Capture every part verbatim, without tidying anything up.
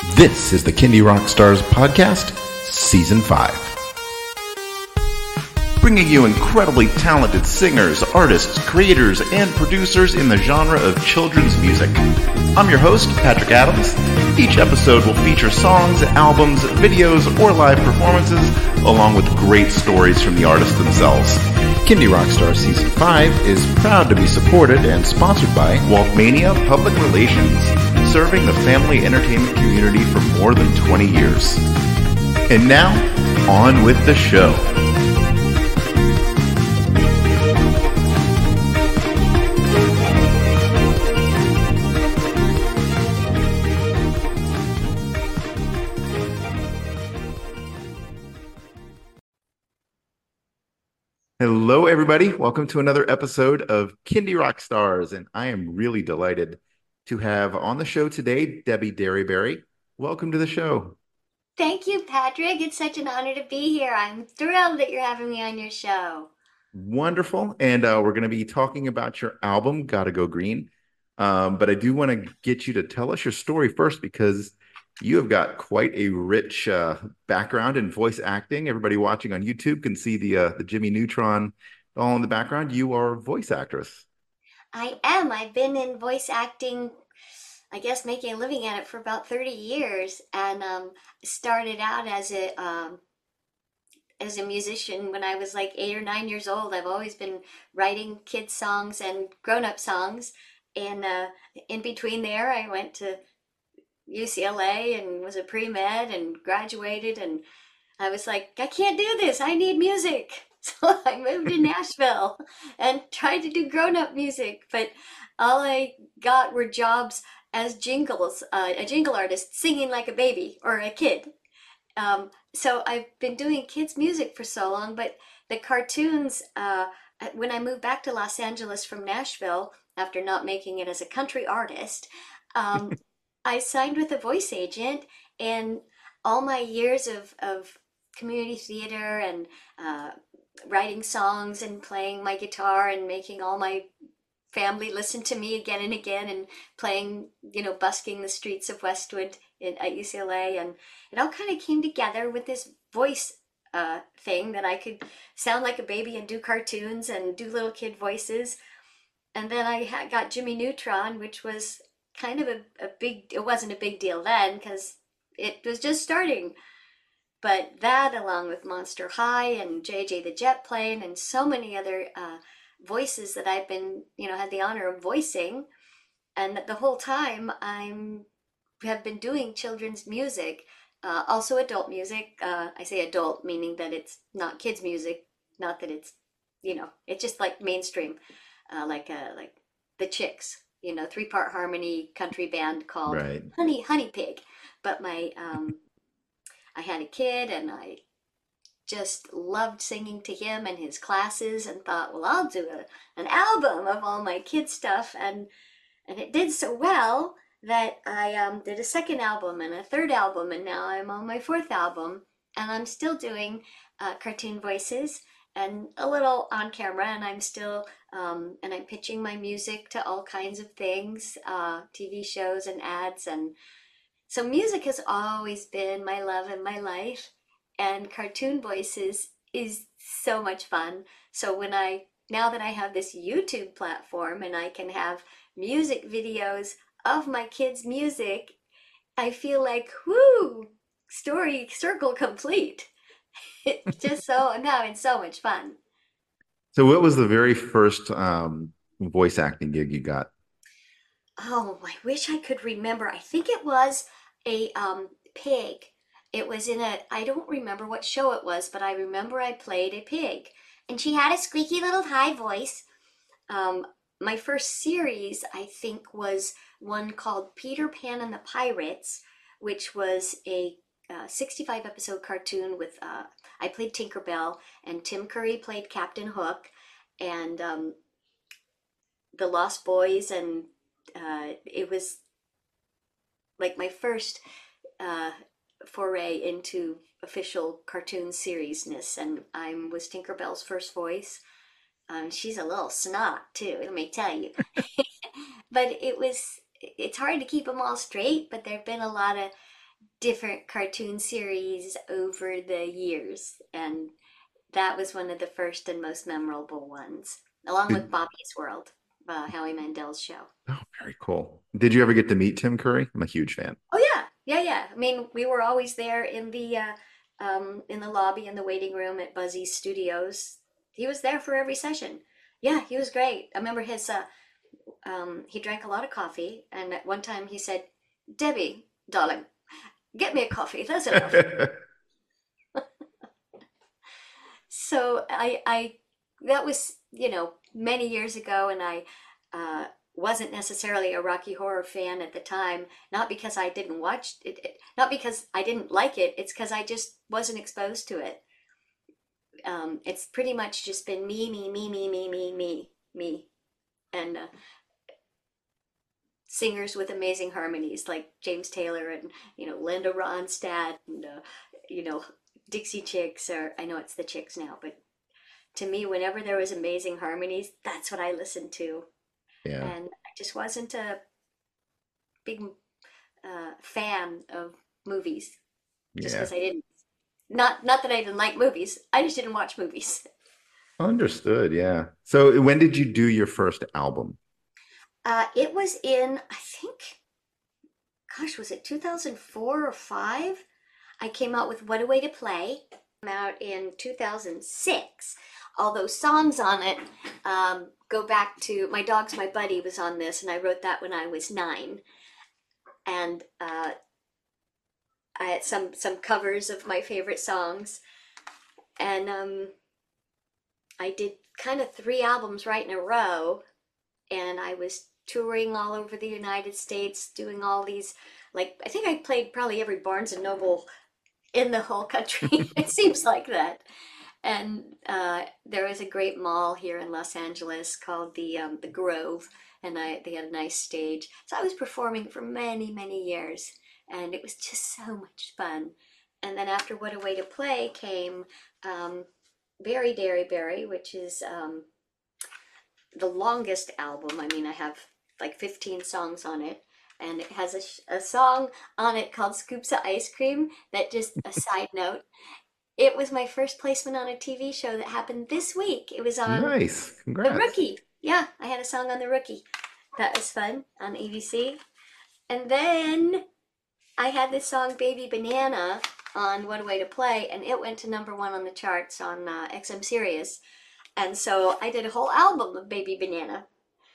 This is the Kindy Rockstars Podcast, Season five. Bringing you incredibly talented singers, artists, creators, and producers in the genre of children's music. I'm your host, Patrick Adams. Each episode will feature songs, albums, videos, or live performances, along with great stories from the artists themselves. Kindy Rockstars Season five is proud to be supported and sponsored by Waltmania Public Relations, serving the family entertainment community for more than twenty years. And now, on with the show. Hello, everybody. Welcome to another episode of Kindy Rockstars, and I am really delighted to have on the show today Debbie Derryberry. Welcome to the show. Thank you, Patrick. It's such an honor to be here. I'm thrilled that you're having me on your show. Wonderful. And uh, we're going to be talking about your album, Gotta Go Green. Um, but I do want to get you to tell us your story first, because you have got quite a rich uh, background in voice acting. Everybody watching on YouTube can see the uh, the Jimmy Neutron all in the background. You are a voice actress. I am. I've been in voice acting, I guess, making a living at it for about thirty years, and um, started out as a um, as a musician when I was like eight or nine years old. I've always been writing kids songs and grown up songs, and uh, in between there, I went to U C L A and was a pre-med and graduated, and I was like, I can't do this. I need music. So I moved to Nashville and tried to do grown-up music, but all I got were jobs as jingles, uh, a jingle artist singing like a baby or a kid. Um, so I've been doing kids music for so long, but the cartoons, uh, when I moved back to Los Angeles from Nashville after not making it as a country artist, um, I signed with a voice agent, and all my years of, of community theater and uh, writing songs and playing my guitar and making all my family listen to me again and again and playing, you know, busking the streets of Westwood in, at U C L A. And it all kind of came together with this voice uh, thing that I could sound like a baby and do cartoons and do little kid voices. And then I ha- got Jimmy Neutron, which was kind of a, a big, it wasn't a big deal then because it was just starting. But that, along with Monster High and J J the Jet Plane and so many other uh, voices that I've been, you know, had the honor of voicing, and the whole time I'm have been doing children's music, uh, also adult music. Uh, I say adult meaning that it's not kids music, not that it's, you know, it's just like mainstream, uh, like uh, like the Chicks, you know, three part harmony country band called Right. Honey Honey Pig. But my um, I had a kid, and I just loved singing to him and his classes, and thought, well, I'll do a, an album of all my kid stuff, and and it did so well that I um, did a second album and a third album, and now I'm on my fourth album, and I'm still doing uh, cartoon voices and a little on camera, and I'm still um, and I'm pitching my music to all kinds of things, uh, T V shows and ads, and so music has always been my love and my life, and cartoon voices is so much fun. So when I, now that I have this YouTube platform and I can have music videos of my kids' music, I feel like, whoo, story circle complete. It's just so, I'm having so much fun. So what was the very first um, voice acting gig you got? Oh, I wish I could remember. I think it was a um, pig. It was in a, I don't remember what show it was, but I remember I played a pig. And she had a squeaky little high voice. Um, my first series, I think, was one called Peter Pan and the Pirates, which was a uh, sixty-five episode cartoon with, uh, I played Tinkerbell, and Tim Curry played Captain Hook, and um, the Lost Boys, and uh, it was like my first uh, foray into official cartoon seriesness, and I was Tinkerbell's first voice. Um, she's a little snot too, let me tell you. But it was, it's hard to keep them all straight, but there have been a lot of different cartoon series over the years, and that was one of the first and most memorable ones, along with Did, Bobby's World, uh, Howie Mandel's show. oh, very cool. Did you ever get to meet Tim Curry? I'm a huge fan. Oh yeah, yeah, yeah. I mean, we were always there in the uh, um, in the lobby in the waiting room at Buzzy's Studios. He was there for every session. Yeah, he was great. I remember his. Uh, um, he drank a lot of coffee, and at one time he said, "Debbie, darling, get me a coffee. That's enough." So I, I, that was, you know, many years ago, and I uh, wasn't necessarily a Rocky Horror fan at the time. Not because I didn't watch it, it not because I didn't like it. It's because I just wasn't exposed to it. Um, it's pretty much just been me, me, me, me, me, me, me, me, and uh, singers with amazing harmonies like James Taylor and you know Linda Ronstadt and uh, you know Dixie Chicks, or I know it's the Chicks now, but to me, whenever there was amazing harmonies, that's what I listened to. Yeah. And I just wasn't a big uh, fan of movies just Yeah. because I didn't. Not not that I didn't like movies. I just didn't watch movies. Understood. Yeah. So when did you do your first album? Uh, it was in, I think, gosh, was it two thousand four or five? I came out with What a Way to Play. Came out in two thousand six. All those songs on it um, go back to My Dog's My Buddy was on this, and I wrote that when I was nine. And uh, I had some some covers of my favorite songs, and um, I did kind of three albums right in a row, and I was touring all over the United States, doing all these, like I think I played probably every Barnes and Noble in the whole country. It seems like that. And uh, there was a great mall here in Los Angeles called the um, the Grove, and I they had a nice stage. So I was performing for many many years, and it was just so much fun. And then after What a Way to Play came um, Berry Dairy Berry, which is um, the longest album. I mean, I have like fifteen songs on it. And it has a, sh- a song on it called Scoops of Ice Cream that just, a side note, it was my first placement on a T V show that happened this week. It was on Nice. The Congrats. Rookie. Yeah, I had a song on The Rookie. That was fun on A B C. And then I had this song Baby Banana on What a Way to Play, and it went to number one on the charts on uh, X M Sirius. And so I did a whole album of Baby Banana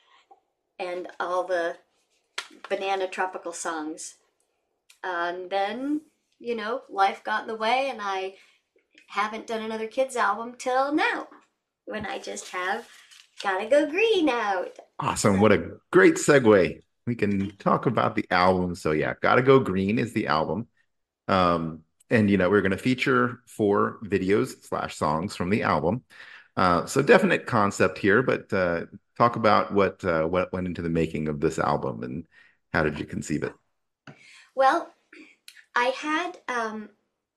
and all the banana tropical songs. And then, you know, life got in the way, and I haven't done another kids album till now, when I just have Gotta Go Green out. Awesome. What a great segue. We can talk about the album. So yeah, Gotta Go Green is the album. Um, and you know, we're going to feature four videos slash songs from the album. Uh, so definite concept here, but uh, talk about what uh, what went into the making of this album and how did you conceive it? Well, I had um,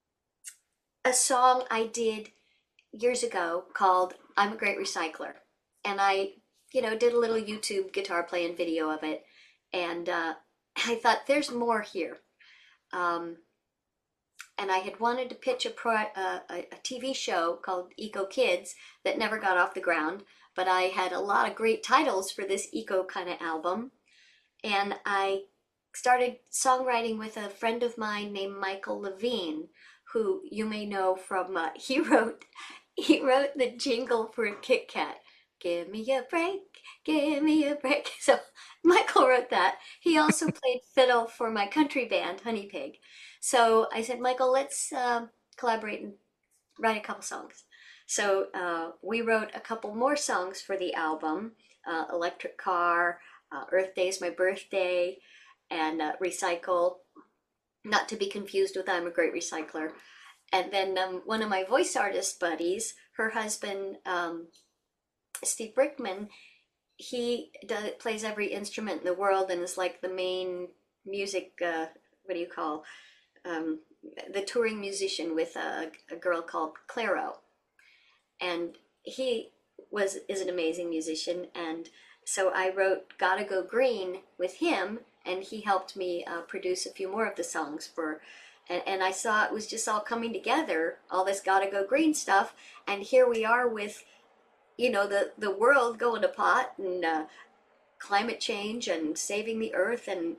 a song I did years ago called I'm a Great Recycler. And I, you know, did a little YouTube guitar playing video of it. And uh, I thought, there's more here. Um, and I had wanted to pitch a, pro, uh, a, a T V show called Eco Kids that never got off the ground. But I had a lot of great titles for this eco kind of album. And I started songwriting with a friend of mine named Michael Levine, who you may know from, uh, he wrote, he wrote the jingle for Kit Kat. Give me a break, give me a break. So Michael wrote that. He also played fiddle for my country band, Honey Pig. So I said, Michael, let's uh, collaborate and write a couple songs. So uh, we wrote a couple more songs for the album, uh, Electric Car, uh, Earth Day's My Birthday, and uh, Recycle, not to be confused with I'm a Great Recycler. And then um, one of my voice artist buddies, her husband, um, Steve Brickman, he does, plays every instrument in the world and is like the main music, uh, what do you call, um, the touring musician with a, a girl called Claro. And he was is an amazing musician. And so I wrote Gotta Go Green with him and he helped me uh, produce a few more of the songs for. And, and I saw it was just all coming together, all this Gotta Go Green stuff, and here we are with, you know, the the world going to pot and uh, climate change and saving the earth, and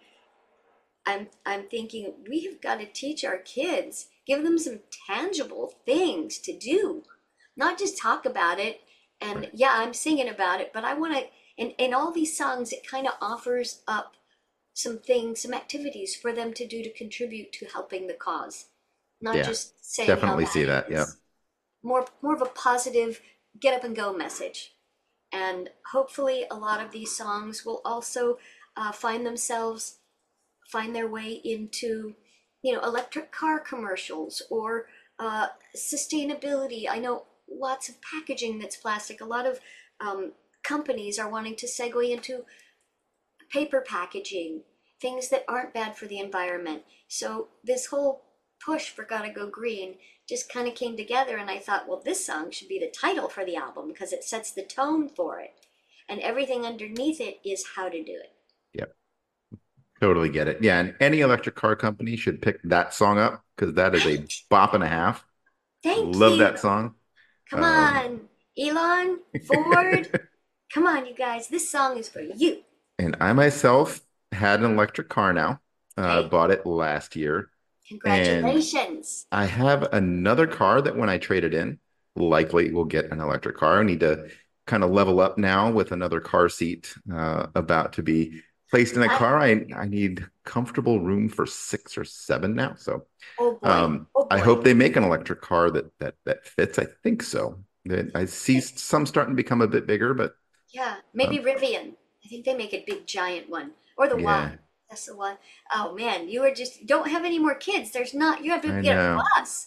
I'm I'm thinking we've got to teach our kids, give them some tangible things to do, not just talk about it. And Right. yeah, I'm singing about it, but I want to. In in all these songs, it kind of offers up some things, some activities for them to do to contribute to helping the cause, not Yeah, just saying how definitely bad see it that. Yeah. is. More more of a positive get up and go message. And hopefully, a lot of these songs will also uh, find themselves find their way into, you know, electric car commercials or uh, sustainability. I know lots of packaging that's plastic. A lot of um, companies are wanting to segue into paper packaging, things that aren't bad for the environment. So this whole push for Gotta Go Green just kind of came together, and I thought, well, this song should be the title for the album because it sets the tone for it. And everything underneath it is how to do it. Yep. Totally get it. Yeah, and any electric car company should pick that song up because that is a Right. bop and a half. Thank Love you. that song. Come Um, on, Elon, Ford. Come on, you guys. This song is for you. and I myself had an electric car now. Uh, Okay? bought it last year, and Congratulations. I have another car that when I trade it in, likely will get an electric car. I need to kind of level up now with another car seat uh, about to be placed in a I, car. I I need comfortable room for six or seven now. So oh boy. um, Oh I boy. hope they make an electric car that that that fits. I think so. That I see some starting to become a bit bigger, but Yeah, maybe um, Rivian. I think they make a big giant one. Or the yeah, Y. That's the one. Oh man, you are just don't have any more kids. There's not you have to I get a know. bus.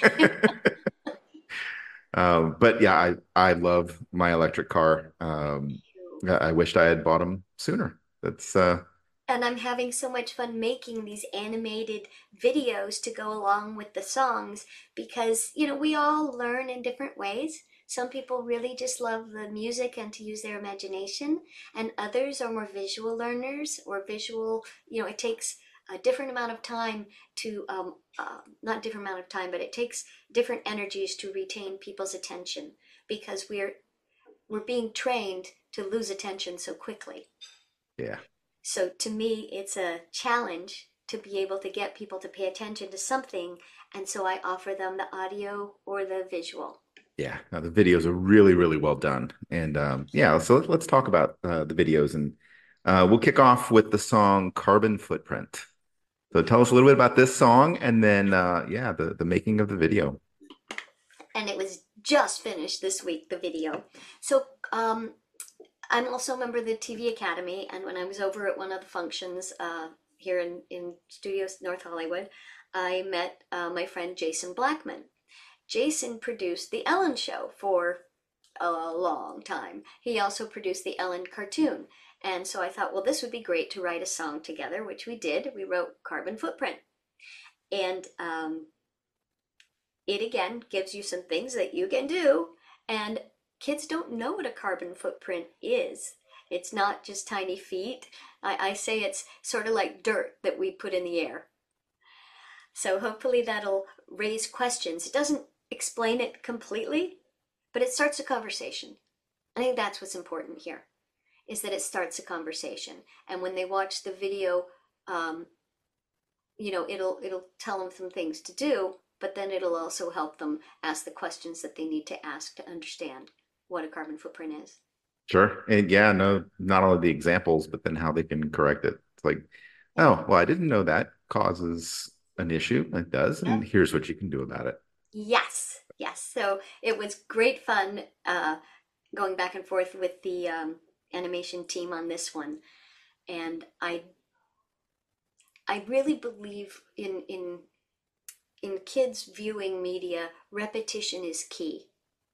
Um, but yeah, I I love my electric car. Um, I I wished I had bought them sooner. That's uh, And I'm having so much fun making these animated videos to go along with the songs because, you know, we all learn in different ways. Some people really just love the music and to use their imagination, and others are more visual learners or visual, you know, it takes a different amount of time to, um, uh, not different amount of time, but it takes different energies to retain people's attention because we're we're being trained to lose attention so quickly. yeah, So to me, it's a challenge to be able to get people to pay attention to something. And so I offer them the audio or the visual. yeah. No, the videos are really really well done, and um, yeah. So let's, let's talk about uh, the videos, and uh, we'll kick off with the song "Carbon Footprint." So tell us a little bit about this song, and then uh, yeah, the the making of the video. And it was just finished this week, the video. So um, I'm also a member of the T V Academy. And when I was over at one of the functions uh, here in, in Studios North Hollywood, I met uh, my friend Jason Blackman. Jason produced The Ellen Show for a long time. He also produced the Ellen cartoon. And so I thought, well, this would be great to write a song together, which we did. We wrote Carbon Footprint. And um, it again gives you some things that you can do. And kids don't know what a carbon footprint is. It's not just tiny feet. I, I say it's sort of like dirt that we put in the air. So hopefully that'll raise questions. It doesn't explain it completely, but it starts a conversation. I think that's what's important here, is that it starts a conversation. And when they watch the video, um, you know, it'll it'll tell them some things to do, but then it'll also help them ask the questions that they need to ask to understand what a carbon footprint is. Sure. And yeah, no, not only the examples, but then how they can correct it. It's like, Yeah. oh, well, I didn't know that causes an issue. It does, Yeah. and here's what you can do about it. Yes. Yes. So it was great fun uh, going back and forth with the um, animation team on this one, and I I really believe in in in kids viewing media, repetition is key.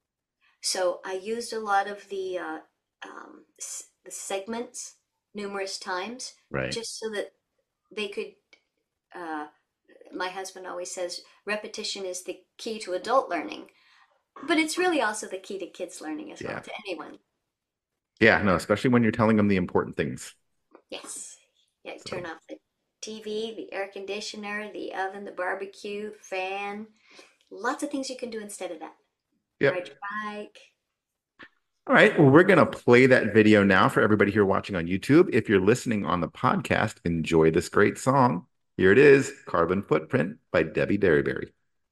So I used a lot of the uh, um, the segments numerous times Right. just so that they could. Uh, my husband always says repetition is the key to adult learning, but it's really also the key to kids learning as well, Yeah. to anyone. Yeah. No, especially when you're telling them the important things. Yes, Yeah, turn So, off the T V, the air conditioner, the oven, the barbecue, fan. Lots of things you can do instead of that. Ride yep. your bike. All right. Well, we're going to play that video now for everybody here watching on YouTube. If you're listening on the podcast, enjoy this great song. Here it is, Carbon Footprint by Debbie Derryberry.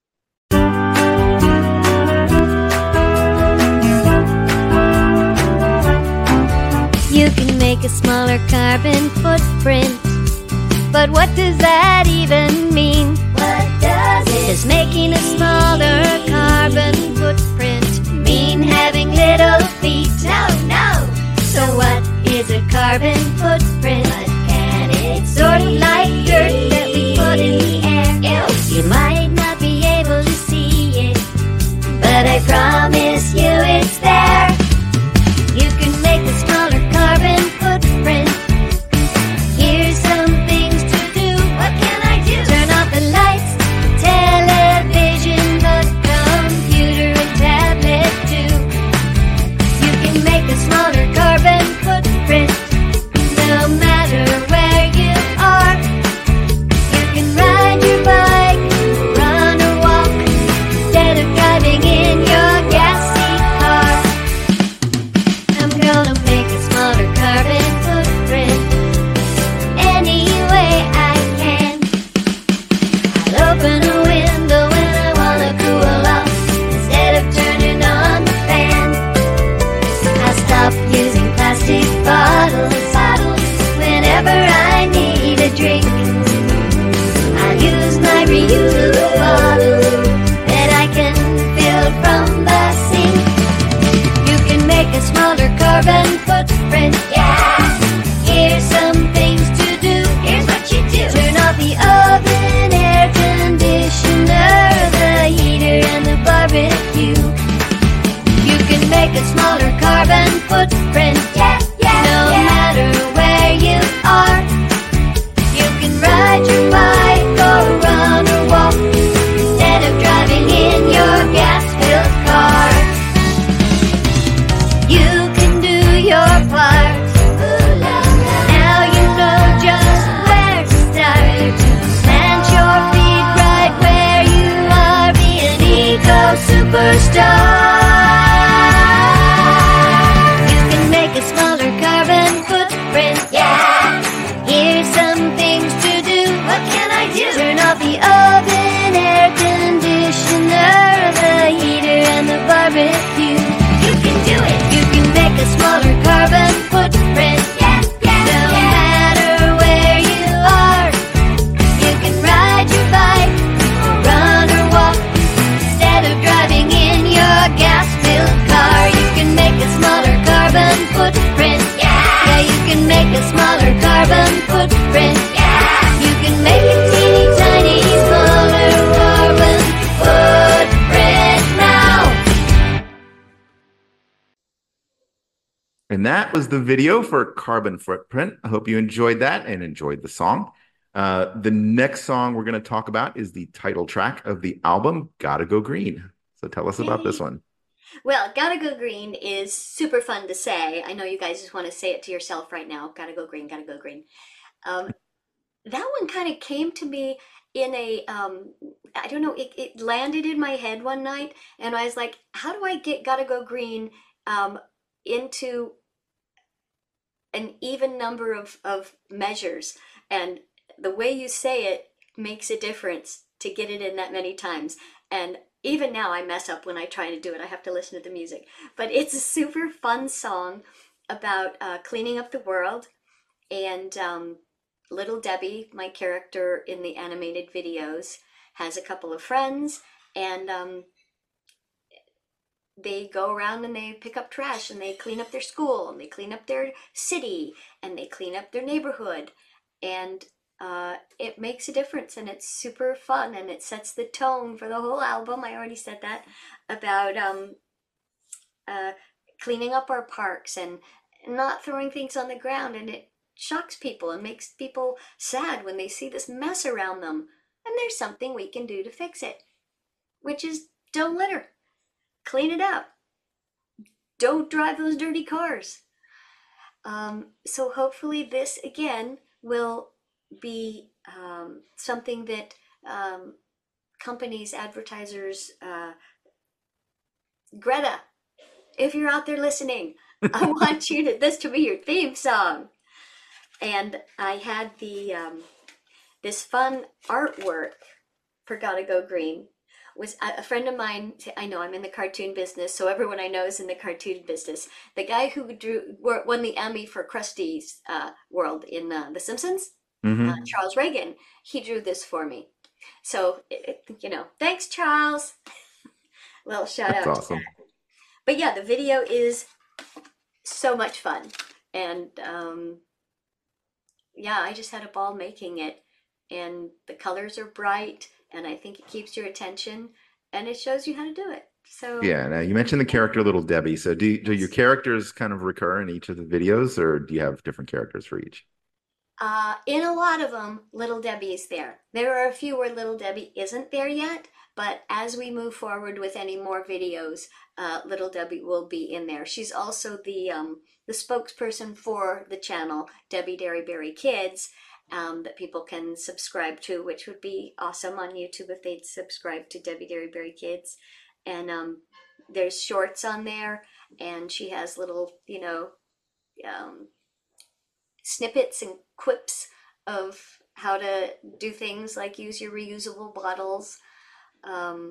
You can make a smaller carbon footprint, but what does that even mean? What does it Does making a smaller carbon footprint mean having little feet? No, no. So what is a carbon footprint? What can it Sort of be? like dirt that we put in the air. Ew. You might not be able to see it, but I promise you it's there. You can make a smaller carbon footprint. Here's some things to do. What can I do? Turn off the lights, the television, the computer and tablet too. You can make a smaller carbon footprint, no matter where you are. You can ride your bike, run or walk, instead of driving in your gassy car. I'm gonna make a smaller carbon footprint any way I can. I'll open a window when I wanna cool off, instead of turning on the fan. I'll stop using plastic bottles, bottles whenever I need a drink. I'll use my reusable bottle that I can fill from the sink. You can make a smaller carbon footprint, yeah. Here's some things to do. Here's what you do. Turn off the oven, air conditioner, the heater and the barbecue. You can make a smaller carbon footprint, Yeah, yeah, no yeah. matter where you are. You can ride your bike or run or walk, instead of driving in your gas-filled car. You can do your part. Ooh, la, la. Now you know just where to start. Plant your feet right where you are. Be an eco superstar. You can make a smaller carbon footprint, yeah. Here's some things to do. What can I do? Turn off the oven, air conditioner, the heater and the barbecue. You can do it. You can make a smaller carbon footprint, Yeah, yeah, no yeah. matter where you are. You can ride your bike, or run or walk, instead of driving in your gas-filled car. You can make a smaller carbon footprint, Yeah. yeah. You can make a smaller carbon footprint, Yeah. You can make a teeny tiny smaller carbon footprint now. And that was the video for Carbon Footprint. I hope you enjoyed that and enjoyed the song. Uh, the next song we're going to talk about is the title track of the album, Gotta Go Green. So tell us about this one. Well, Gotta Go Green is super fun to say. I know you guys just want to say it to yourself right now. Gotta go green, gotta go green. Um, that one kind of came to me in a, um, I don't know, it, it landed in my head one night, and I was like, how do I get Gotta Go Green um, into an even number of, of measures? And the way you say it makes a difference to get it in that many times. And even now I mess up when I try to do it. I have to listen to the music. But it's a super fun song about uh, cleaning up the world. And um, Little Debbie, my character in the animated videos, has a couple of friends. And um, they go around and they pick up trash and they clean up their school and they clean up their city and they clean up their neighborhood. And uh, it makes a difference and it's super fun and it sets the tone for the whole album. I already said that about um, uh, cleaning up our parks and not throwing things on the ground, and it shocks people and makes people sad when they see this mess around them. And there's something we can do to fix it, which is don't litter. Clean it up. Don't drive those dirty cars. Um, so hopefully this, again, will be um, something that um, companies, advertisers, uh, Greta, if you're out there listening, I want you to this to be your theme song. And I had the um, this fun artwork for Gotta Go Green. Was a friend of mine. I know I'm in the cartoon business, so everyone I know is in the cartoon business. The guy who drew won the Emmy for Krusty's uh, World in uh, The Simpsons, Mm-hmm. uh, Charles Reagan, he drew this for me. So it, it, you know, thanks, Charles. Little shout That's out. awesome. To that. But yeah, the video is so much fun, and um, yeah, I just had a ball making it, and the colors are bright. And I think it keeps your attention, and it shows you how to do it. So Yeah. Now you mentioned the character Little Debbie. So do do your characters kind of recur in each of the videos, or do you have different characters for each? uh, in a lot of them, Little Debbie is there. There are a few where Little Debbie isn't there yet, but as we move forward with any more videos, uh, Little Debbie will be in there. She's also the um, the spokesperson for the channel, Debbie Derryberry Kids. Um, that people can subscribe to, which would be awesome on YouTube if they'd subscribe to Debbie Derryberry Kids. And um, there's shorts on there, and she has little, you know, um, snippets and quips of how to do things like use your reusable bottles. Um,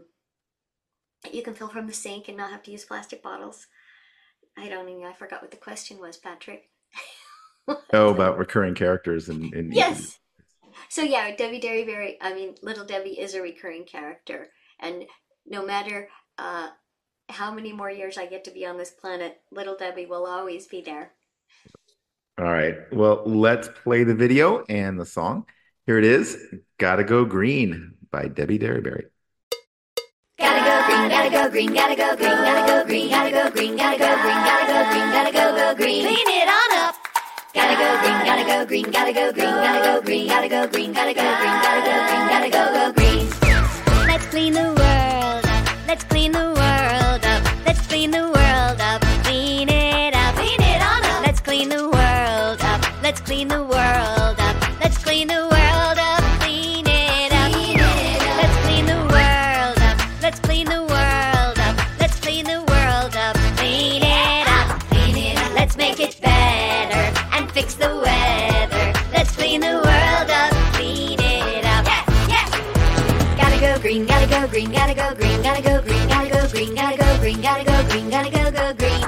you can fill from the sink and not have to use plastic bottles. I don't even, I forgot what the question was, Patrick. Oh, about recurring characters and, and Yes. So yeah, Debbie Derryberry, I mean, Little Debbie is a recurring character. And no matter uh, how many more years I get to be on this planet, Little Debbie will always be there. All right. Well, let's play the video and the song. Here it is, Gotta Go Green by Debbie Derryberry. Gotta go green, gotta go green, gotta go green, gotta go green, gotta go green, gotta go green, gotta go green, gotta go go green. Clean it on up. Gotta go green, gotta go green, gotta go green, gotta go green, gotta go green, gotta go green, gotta go green, gotta go go green. Let's clean the world up. Let's clean the world up. Let's clean the world up. Clean it up. Clean it on up. Let's clean the world up. Let's clean the world up. Let's clean the world up. Clean it up. Let's clean the world up. Let's clean the world up. Let's clean the world up. Clean it up. Clean it up. Let's make it better and fix the weather. Let's clean the world up. Clean it up. Yes, yes. Gotta go green. Gotta go green. Gotta go green. Gotta go green. Gotta go green. Gotta go green. Gotta go green. Gotta go go green.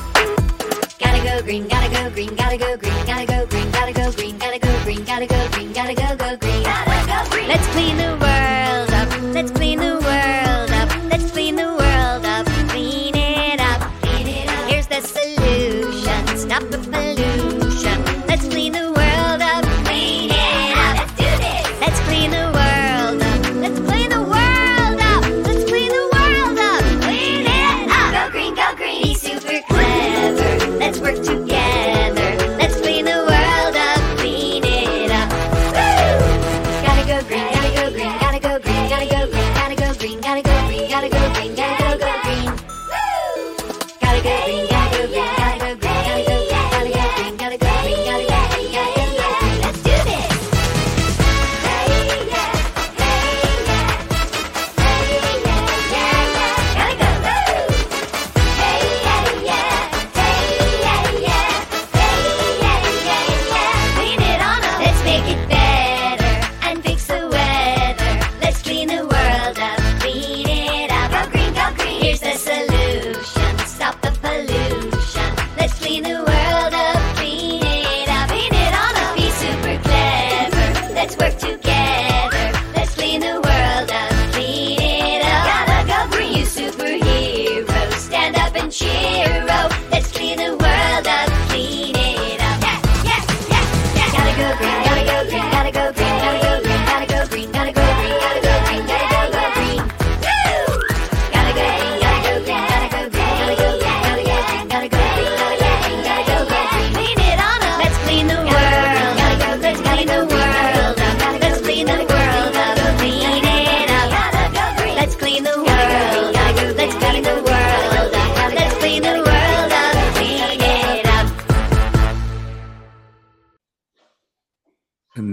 Gotta go green. Gotta go green. Gotta go green. Gotta go green. Gotta go green. Gotta go green. Gotta go green. Gotta go go green. Gotta go green. Let's clean the world up. Let's clean the world up. Let's clean the world up. Clean it up. Clean it up. Here's the solution. Stop the pollution. Let's clean the world up. Clean it up. Let's do this. Let's clean the world up. Let's clean the world up. Let's clean the world up. Clean it up. Go green, go green. Be super clever. Let's work together. Let's clean the world up. Clean it up. Woo! Gotta go green, gotta go green, gotta go green, gotta go green, gotta go green, gotta go green, gotta go green, gotta go go green. Woo! Gotta go green, gotta go green, gotta go green, gotta go green, gotta go green, gotta go green, gotta go green, gotta go go green. Let's do this. Hey yeah, hey yeah, hey yeah, yeah yeah. Gotta go. Woo! Hey yeah yeah, hey yeah yeah, hey yeah yeah yeah. Clean it on up. Let's make it better and fix the weather. Let's clean the world.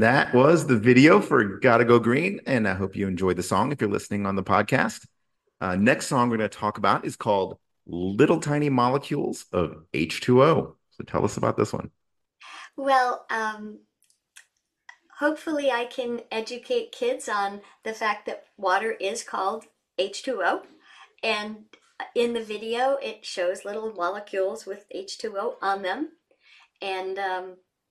that was the video for Gotta Go Green, and I hope you enjoyed the song if you're listening on the podcast. Uh, next song we're going to talk about is called Little Tiny Molecules of H two O. So tell us about this one. Well, um, hopefully I can educate kids on the fact that water is called H two O. And in the video, it shows little molecules with H two O on them. And um,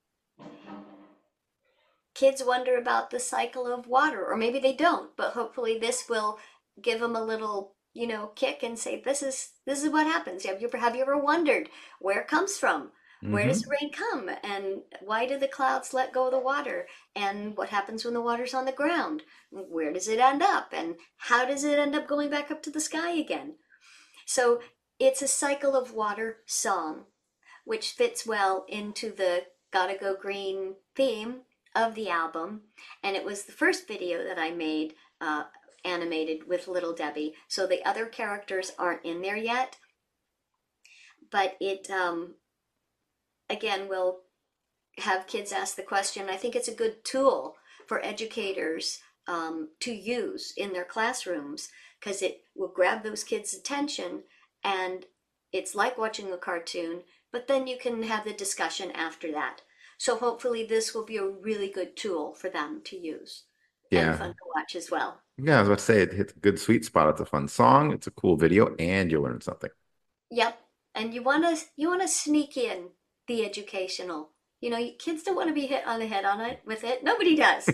kids wonder about the cycle of water, or maybe they don't, but hopefully this will give them a little, you know, kick and say, this is this is what happens. Have you ever, have you ever wondered where it comes from? Where Mm-hmm. does the rain come? And why do the clouds let go of the water? And what happens when the water's on the ground? Where does it end up? And how does it end up going back up to the sky again? So it's a cycle of water song, which fits well into the Gotta Go Green theme of the album. And it was the first video that I made uh, animated with Little Debbie. So the other characters aren't in there yet. But it... Um, again, we'll have kids ask the question. I think it's a good tool for educators um, to use in their classrooms because it will grab those kids' attention, and it's like watching a cartoon, but then you can have the discussion after that. So hopefully this will be a really good tool for them to use Yeah. and fun to watch as well. Yeah, I was about to say it hits a good sweet spot. It's a fun song. It's a cool video, and you learn something. Yep. And you want to you want to sneak in the educational. You know, kids don't want to be hit on the head on it with it. Nobody does.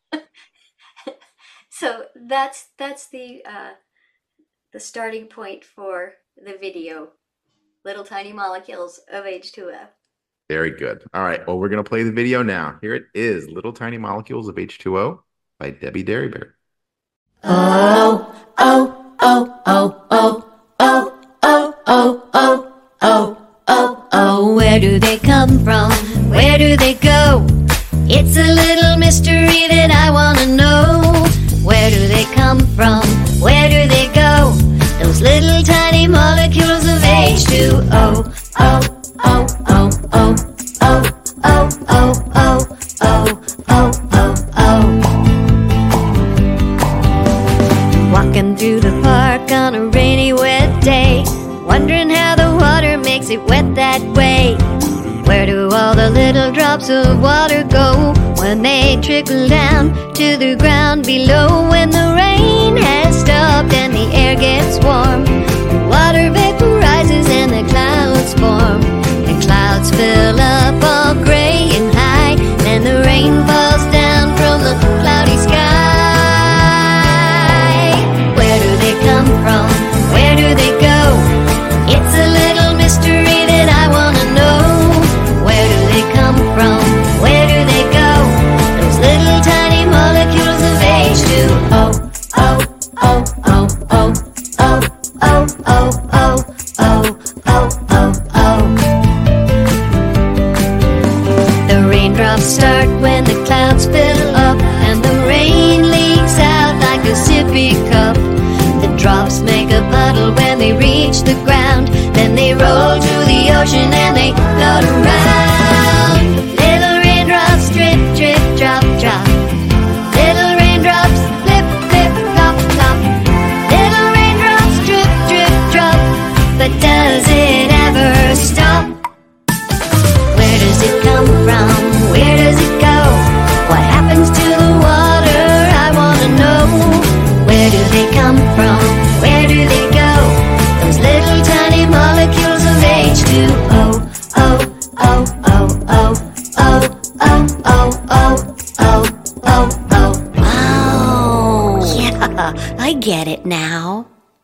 So that's that's the uh, the starting point for the video, Little Tiny Molecules of H two O. Very good. All right. Well, we're going to play the video now. Here it is, Little Tiny Molecules of H two O by Debbie Derryberry. Oh, oh, oh, oh, oh, oh, oh, oh, oh, oh. Oh, oh, where do they come from? Where do they go? It's a little mystery that I want to know. Where do they come from? Where do they go? Those little tiny molecules of H two O. Oh, oh, oh, oh, oh, oh, oh, oh, oh, oh, oh, oh. Walking through the park on a rainy, wet day, wondering how the water makes it wet that way. Where do all the little drops of water go when they trickle down to the ground below? When the rain has stopped and the air gets warm, the water vaporizes and the clouds form. The clouds fill up all gray and high, and the rain falls down from the cloudy sky. Where do they come from? Where do they go? It's a little mystery that I want to know. Where do they come from? Where do they go? Those little tiny molecules of H two O. Oh, oh, oh, oh, oh, oh, oh, oh, oh, oh, oh, oh. The raindrops start when the clouds fill up, and the rain leaks out like a sippy cup. The drops make a puddle when they reach the ground. Then they roll to the ocean and they float around. Little raindrops drip, drip, drop, drop. Little raindrops flip, flip, flop, flop. Little raindrops drip, drip, drop. But does it ever stop? Where does it come from? Where does it go? What happens to the water? I want to know. Where do they come from? Where do they go? Those little tiny molecules of H two O. Oh, oh, oh, oh, oh, oh, oh, oh, oh, oh, oh. Oh, yeah, I get it now.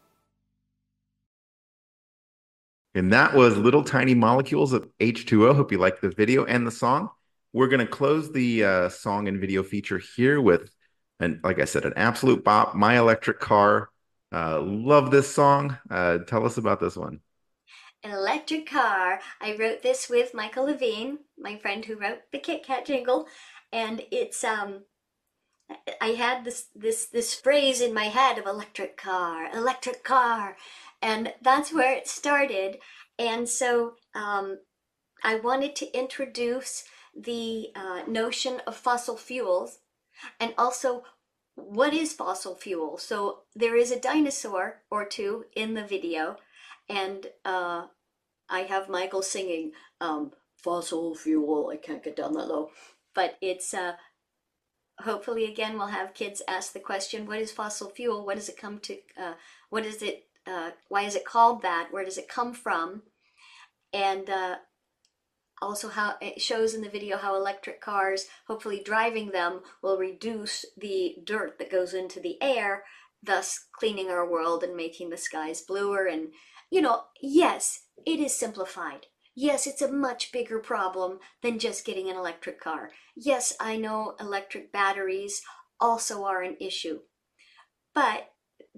And that was Little Tiny Molecules of H two O. Hope you liked the video and the song. We're going to close the uh, song and video feature here with, and like I said, an absolute bop, My Electric Car. Uh, love this song. Uh, tell us about this one. An Electric Car. I wrote this with Michael Levine, my friend who wrote the Kit Kat jingle, and it's um. I had this this this phrase in my head of electric car, electric car, and that's where it started. And so um, I wanted to introduce the uh, notion of fossil fuels, and also what is fossil fuel. So there is a dinosaur or two in the video, and uh, I have Michael singing um, fossil fuel. I can't get down that low, but it's uh, hopefully again we'll have kids ask the question, what is fossil fuel? What does it come to? Uh, what is it? Uh, why is it called that? Where does it come from? And uh, also how it shows in the video how electric cars, hopefully driving them, will reduce the dirt that goes into the air, thus cleaning our world and making the skies bluer. And, you know, yes, it is simplified. Yes, it's a much bigger problem than just getting an electric car. Yes, I know electric batteries also are an issue. But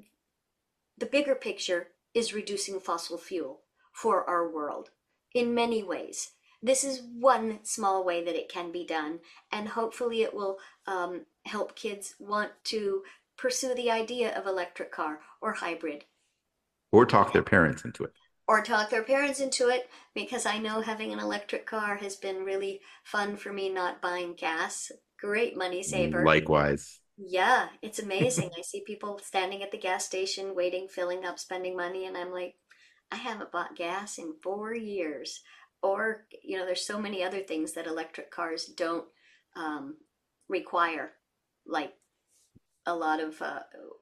the bigger picture is reducing fossil fuel for our world in many ways. This is one small way that it can be done, and hopefully it will um, help kids want to pursue the idea of electric car or hybrid. Or talk their parents into it. Or talk their parents into it, because I know having an electric car has been really fun for me, not buying gas. Great money saver. Likewise. Yeah, it's amazing. I see people standing at the gas station, waiting, filling up, spending money, and I'm like, I haven't bought gas in four years. Or, you know, there's so many other things that electric cars don't um, require, like a lot of uh,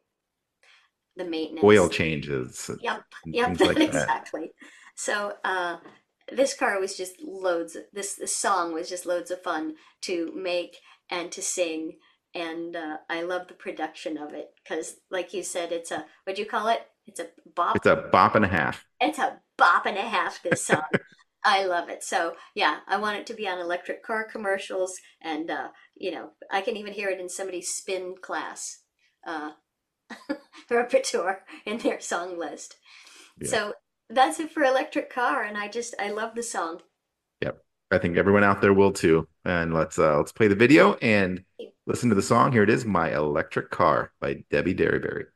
the maintenance. Oil changes. Yep, yep, like exactly. So uh, this car was just loads, of, this, this song was just loads of fun to make and to sing. And uh, I love the production of it because, like you said, it's a, what'd you call it? It's a bop. It's a bop and a half. It's a bop and a half, this song. I love it. So, yeah, I want it to be on electric car commercials. And, uh, you know, I can even hear it in somebody's spin class uh, repertoire in their song list. Yeah. So that's it for electric car. And I just, I love the song. Yep. I think everyone out there will too. And let's uh, let's play the video and listen to the song. Here it is, My Electric Car by Debbie Derryberry.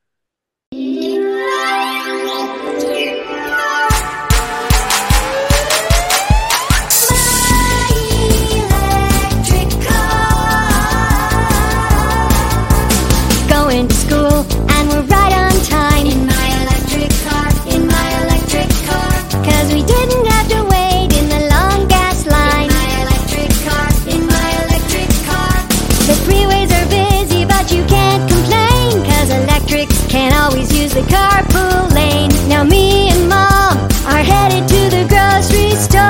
Going to school and we're right on time in my electric car, in my electric car. Cause we didn't have to wait in the long gas line. In my electric car, in my electric car. The freeways are busy but you can't complain, cause electrics can't always use the carpool lane. Now me and Mom are headed to the grocery store,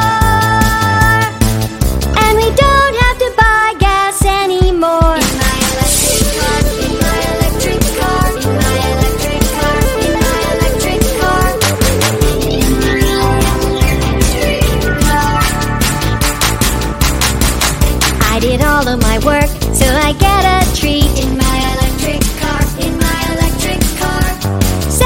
and we don't have to buy gas anymore. In my electric car, in my electric car, in my electric car, in my electric car, in my electric car. I did all of my work, so I get a treat. In my electric car, in my electric car.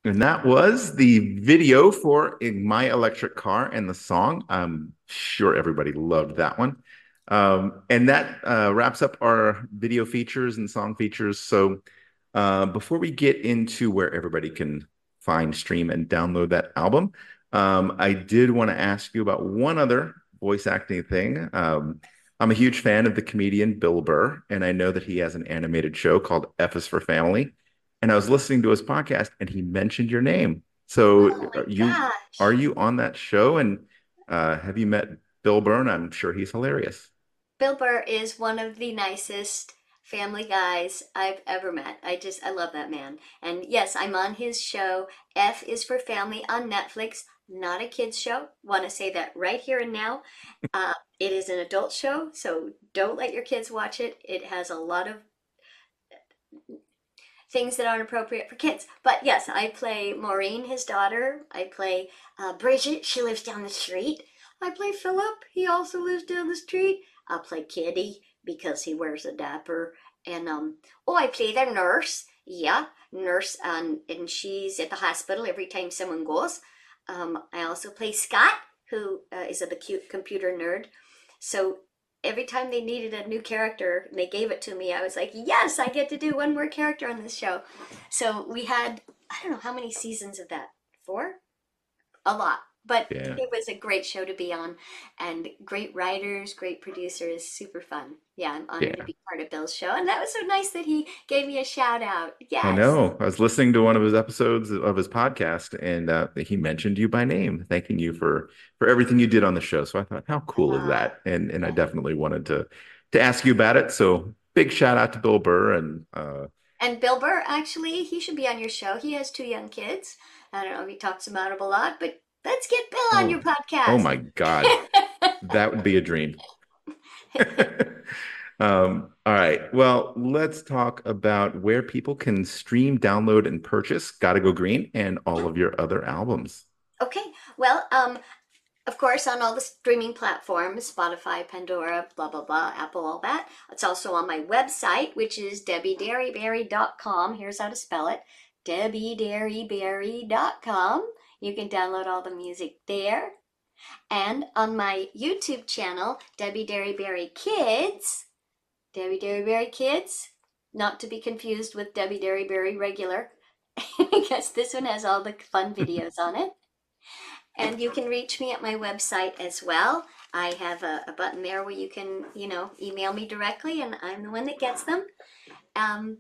And that was the video for In My Electric Car and the song. I'm sure everybody loved that one. Um, and that uh, wraps up our video features and song features. So uh, before we get into where everybody can find, stream, and download that album, um, I did want to ask you about one other voice acting thing. Um, I'm a huge fan of the comedian Bill Burr, and I know that he has an animated show called F is for Family. And I was listening to his podcast and he mentioned your name. So Oh my are you are gosh. you on that show? And uh, have you met Bill Byrne? I'm sure he's hilarious. Bill Burr is one of the nicest family guys I've ever met. I just, I love that man. And yes, I'm on his show. F is for Family on Netflix, not a kids show. Want to say that right here and now. Uh, it is an adult show, so don't let your kids watch it. It has a lot of things that aren't appropriate for kids. But yes, I play Maureen, his daughter. I play uh, Bridget. She lives down the street. I play Philip. He also lives down the street. I play Kitty because he wears a diaper. And um, oh, I play their nurse. Yeah, nurse, um, and she's at the hospital every time someone goes. Um, I also play Scott, who uh, is a the cute computer nerd. So every time they needed a new character and they gave it to me, I was like, yes, I get to do one more character on this show. So we had, I don't know how many seasons of that. Four? A lot. But Yeah. it was a great show to be on, and great writers, great producers, super fun. Yeah, I'm honored to Yeah. be part of Bill's show, and that was so nice that he gave me a shout out. I Yes. know. I was listening to one of his episodes of his podcast and uh, he mentioned you by name, thanking you for for everything you did on the show. So I thought, how cool is Uh, that? And and I definitely wanted to to ask you about it. So big shout out to Bill Burr and uh and Bill Burr, actually, he should be on your show. He has two young kids. I don't know if he talks about them a lot, but let's get Bill on oh your oh podcast. my God. That would be a dream. Um, all right. Well, let's talk about where people can stream, download, and purchase Gotta Go Green and all of your other albums. Okay, well, um, of course, on all the streaming platforms, Spotify, Pandora, blah, blah, blah, Apple, all that. It's also on my website, which is debbie derryberry dot com. Here's how to spell it, debbie derryberry dot com. You can download all the music there. And on my YouTube channel, Debbie Derryberry Kids, Debbie Derryberry Kids, not to be confused with Debbie Derryberry Regular, because this one has all the fun videos on it. And you can reach me at my website as well. I have a, a button there where you can, you know, email me directly, and I'm the one that gets them. Um,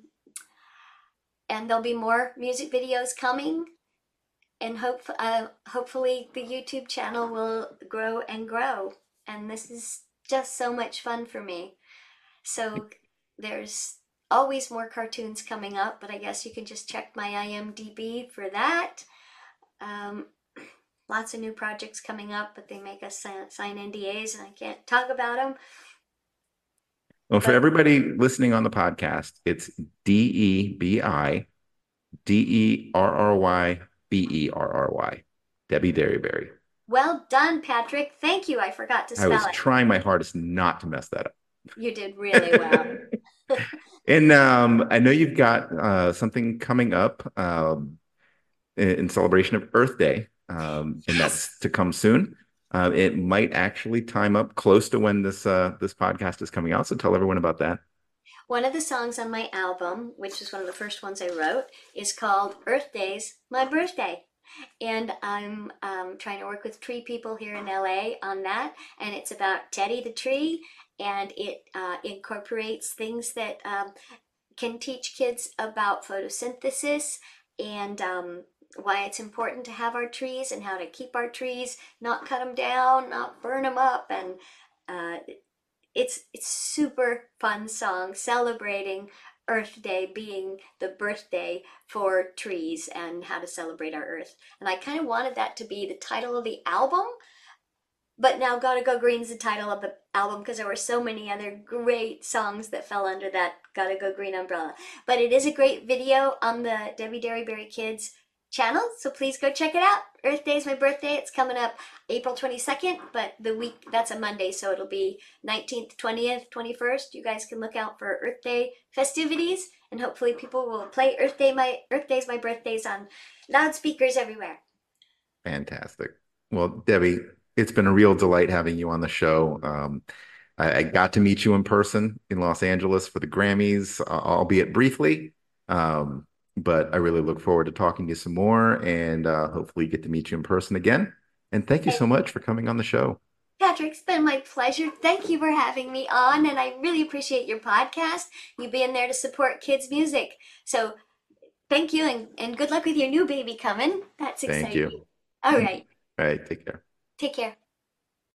and there'll be more music videos coming, and hope uh, hopefully the YouTube channel will grow and grow. And this is just so much fun for me. So there's always more cartoons coming up, but I guess you can just check my I M D B for that. Um, Lots of new projects coming up, but they make us sign, sign N D As, and I can't talk about them. Well, for But everybody listening on the podcast, it's D E B I D E R R Y B E R R Y. Debbie Derryberry. well done, Patrick. Thank you. I forgot to I was spell it. trying my hardest not to mess that You did really well. up. And um, I know you've got uh, something coming up um, in, in celebration of Earth Day, um, and Yes. that's to come soon. Uh, it might actually time up close to when this uh, this podcast is coming out. So tell everyone about that. One of the songs on my album, which is one of the first ones I wrote, is called Earth Day's My Birthday. And I'm um, trying to work with tree people here in L A on that. And it's about Teddy the tree, and it uh, incorporates things that um, can teach kids about photosynthesis and um, why it's important to have our trees and how to keep our trees, not cut them down, not burn them up. And uh, it's it's super fun song celebrating Earth Day being the birthday for trees and how to celebrate our earth. And I kind of wanted that to be the title of the album, but now Gotta Go Green's the title of the album because there were so many other great songs that fell under that Gotta Go Green umbrella. But it is a great video on the Debbie Derryberry Kids channel, so please go check it out. Earth Day is my birthday. It's coming up April twenty-second, but the week, that's a Monday, so it'll be nineteenth, twentieth, twenty-first. You guys can look out for Earth Day festivities. and hopefully people will play Earth Day, my Earth Days, my birthdays on loudspeakers everywhere. Fantastic. Well, Debbie, it's been a real delight having you on the show. Um, I, I got to meet you in person in Los Angeles for the Grammys, uh, albeit briefly. Um, but I really look forward to talking to you some more and uh, hopefully get to meet you in person again. And thank you so much for coming on the show. Patrick, it's been my pleasure. Thank you for having me on, and I really appreciate your podcast, you being there to support kids' music. So thank you, and, and good luck with your new baby coming. That's exciting. Thank you. All right. All right, take care. Take care.